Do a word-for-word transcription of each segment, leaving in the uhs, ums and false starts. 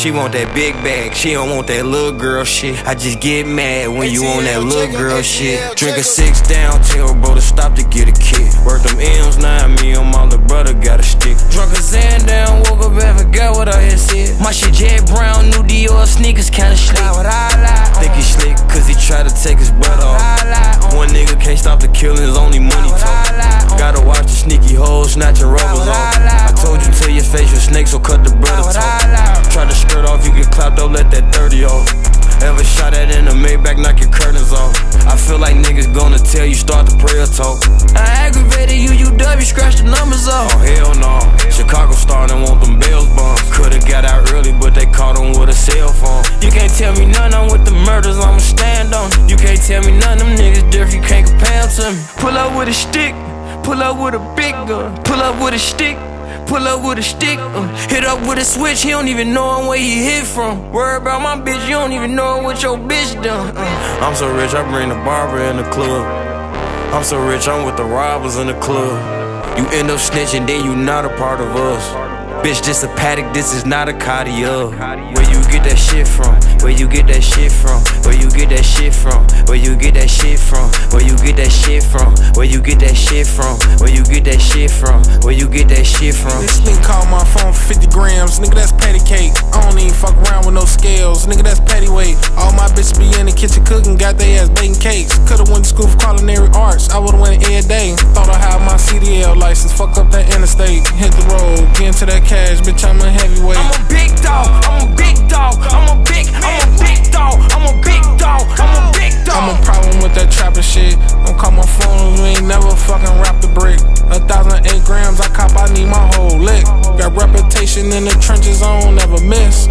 She want that big bag, she don't want that little girl shit. I just get mad when you on that little girl shit. Drink a six down, tell her bro to stop to get a kick. Work them M's, now me and my little brother got a stick. Drunk a sand down, woke up and forgot what I had said. My shit jet brown, new Dior sneakers kinda slick. Think he slick cause he tried to take his butt off. One nigga can't stop the killings, only money talk. Gotta watch the sneaky hoes snatching rubbers off. I told you to your face, your snakes will cut the brother talk. Try to skirt off, you get clapped up, let that thirty off. Ever shot at in the Maybach, knock your curtains off. I feel like niggas gonna tell you, start the prayer talk. I aggravated you, U W, scratch the numbers off. Oh hell no, Chicago starting want them Bills bombs. Could've got out early, but they caught him with a cell phone. You can't tell me none, I'm with the murders, I'ma stand on it. You can't tell me none, them niggas different, you can't compare them to me. Pull up with a stick, pull up with a big gun. Pull up with a stick, pull up with a stick, uh, hit up with a switch, he don't even know where he hit from. Worry about my bitch, you don't even know what your bitch done. uh. I'm so rich, I bring the barber in the club. I'm so rich, I'm with the robbers in the club. You end up snitching, then you not a part of us. Bitch, this a paddock, this is not a Cartier. Where you get that shit from? Where you get that shit from? Where you get that shit from? Where you get that shit from? Where you get that shit from? Where you get that shit from? Where you get that shit from? Where you get that shit from? This nigga called my phone for fifty grams, nigga that's patty cake. I don't even fuck around with no scales, nigga that's patty weight. All my bitches be in the kitchen cooking, got they ass baking cakes. Could've went to school for culinary arts, I would've went every day. Thought I had my C D L license, fuck up that interstate. Hit the road, get into that cash, bitch I'm a heavyweight. I'm a big dog, I'm a big dog, I'm a big, I'm a big dog, I'm a big dog, I'm a big dog. I'm a problem with that trapper shit. Don't call my phone, you ain't never fucking wrapped the brick. A thousand eight grams, I cop, I need my whole lick. Got reputation in the trenches, I don't never miss.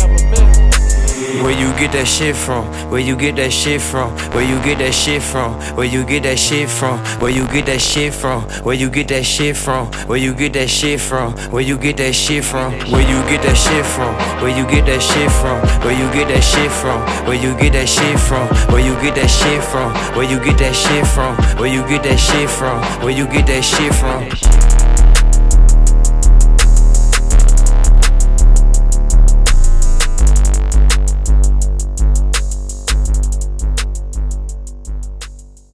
Where you get that shit from? Where you get that shit from? Where you get that shit from? Where you get that shit from? Where you get that shit from? Where you get that shit from? Where you get that shit from? Where you get that shit from? Where you get that shit from? Where you get that shit from? Where you get that shit from? Where you get that shit from? Where you get that shit from? Where you get that shit from? Where you get that shit from? Where you get that shit from?